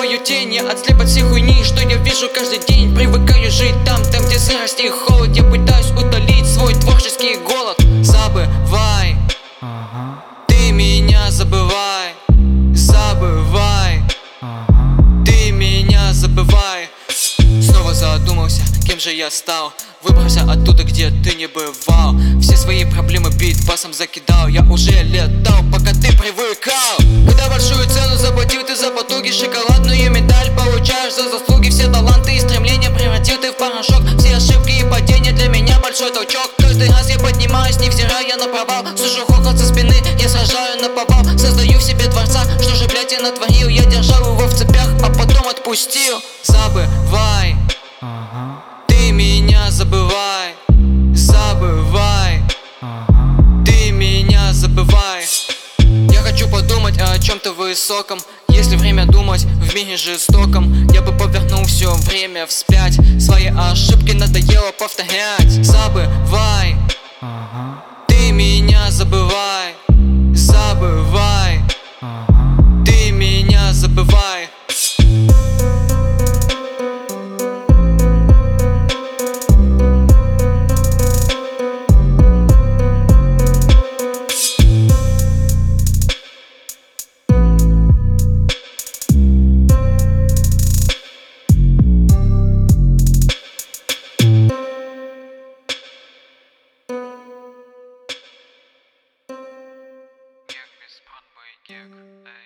свою тень, я отслеп от всей хуйни, что я вижу каждый день. Привыкаю жить там, где сырость и холод. Я пытаюсь удалить свой творческий голод. Забывай, ты меня забывай. Забывай, ты меня забывай. Снова задумался, кем же я стал. Выбрался оттуда, где ты не бывал. Все свои проблемы битбасом закидал. Я уже летал, пока ты привыкал. Когда большую цену заплатил ты за потуги, шоколадную медаль получаешь за заслуги. Все таланты и стремления превратил ты в порошок. Все ошибки и падения для меня большой толчок. Каждый раз я поднимаюсь, невзирая на провал. Слышу хохот со спины, я сражаю наповал. Создаю в себе дворца, что же, блядь, я натворил. Я держал его в цепях, а потом отпустил. Забывай, ты меня забывай. Забывай, ты меня забывай. Я хочу подумать о чем-то высоком. Если время думать в мире жестоком, я бы повернул все время вспять. Свои ошибки надоело повторять. Забывай, ты меня забывай. Забывай, ты меня забывай. Гек, без брат, бой, гек,